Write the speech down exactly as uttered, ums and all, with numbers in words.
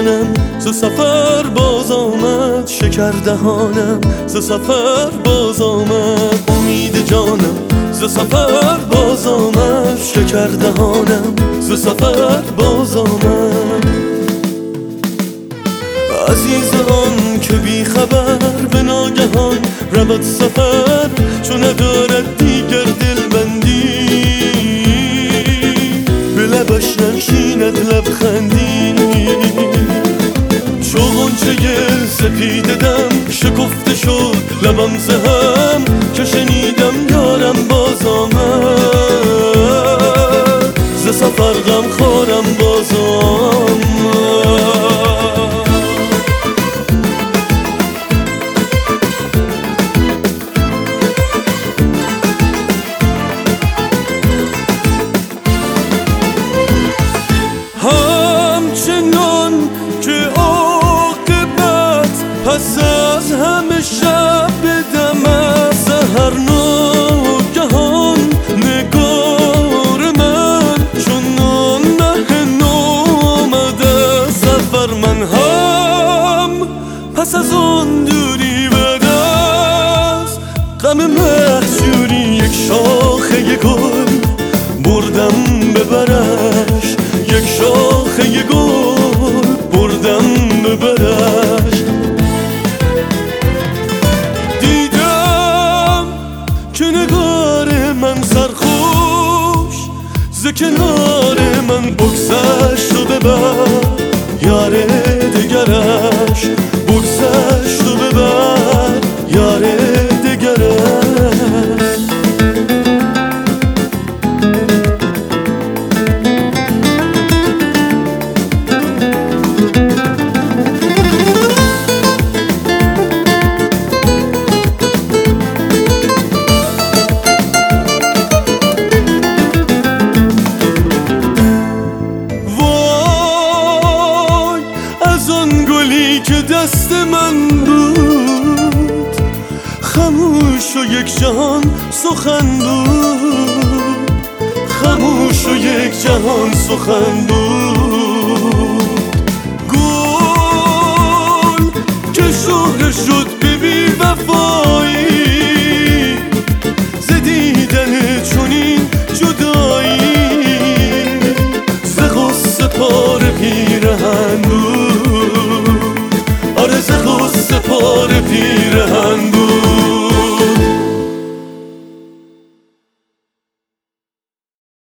جانم ز سفر باز آمد، شکر دهانم ز سفر باز آمد. امید جانم ز سفر باز آمد، شکر دهانم ز سفر باز آمد. عزیز آن که بی خبر به ناگهان رود سفر، چون ندارد دیگر دلبندی، به لبش ننشیند لبخندی. چو غنچه سپیده دم شکفته شد لبم ز هم، که شنیدم یارم باز آمد، ز سفر غم خورم باز آمد. همچنان که عاقبت پس از همه شب دم از سحر ناگهان، نگار من چون نه نامد از سفر. من هم پس از آن دوری بعد از غم محجوری، یک شاخه گل بردم ببرش، یک شاخه گل بردم ببرش. دیدم که نگار من سرخوش ز کنار من بگذشت و ببر یار دگرش، بگذشت و ببر یار دگرش. که دست من بود خاموش و یک جهان سخن بود، خاموش و یک جهان سخن بود. گل که شهره شد به بی وفایی، ز دیدن چنین جدایی، ز غصه پاره پیرهن بود، آره ز غصه پاره پیرهن